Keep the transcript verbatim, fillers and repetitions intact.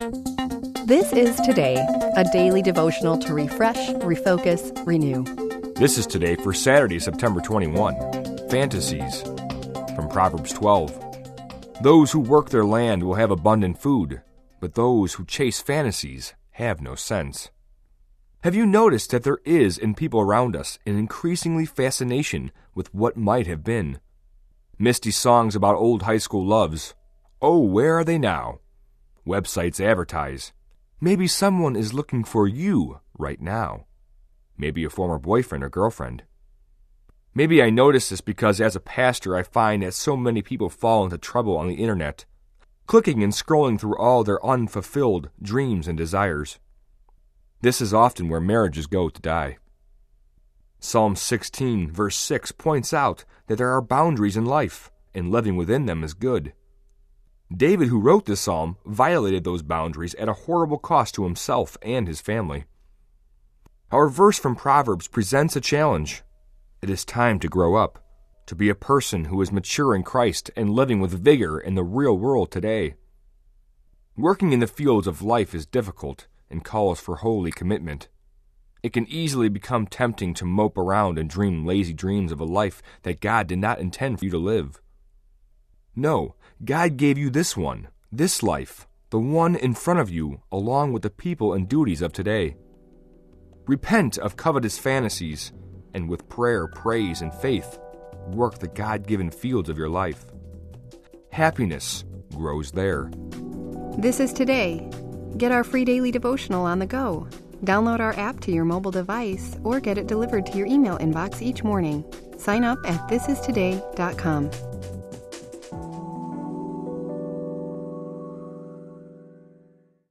This is Today, a daily devotional to refresh, refocus, renew. This is Today for Saturday, September twenty-first. Fantasies from Proverbs twelve. Those who work their land will have abundant food, but those who chase fantasies have no sense. Have you noticed that there is in people around us an increasingly fascination with what might have been? Misty songs about old high school loves. Oh, where are they now? Websites advertise. Maybe someone is looking for you right now. Maybe a former boyfriend or girlfriend. Maybe I notice this because as a pastor I find that so many people fall into trouble on the internet, clicking and scrolling through all their unfulfilled dreams and desires. This is often where marriages go to die. Psalm sixteen, verse six points out that there are boundaries in life, and living within them is good. David, who wrote this psalm, violated those boundaries at a horrible cost to himself and his family. Our verse from Proverbs presents a challenge. It is time to grow up, to be a person who is mature in Christ and living with vigor in the real world today. Working in the fields of life is difficult and calls for holy commitment. It can easily become tempting to mope around and dream lazy dreams of a life that God did not intend for you to live. No, God gave you this one, this life, the one in front of you, along with the people and duties of today. Repent of covetous fantasies, and with prayer, praise, and faith, work the God-given fields of your life. Happiness grows there. This is Today. Get our free daily devotional on the go. Download our app to your mobile device or get it delivered to your email inbox each morning. Sign up at this is today dot com.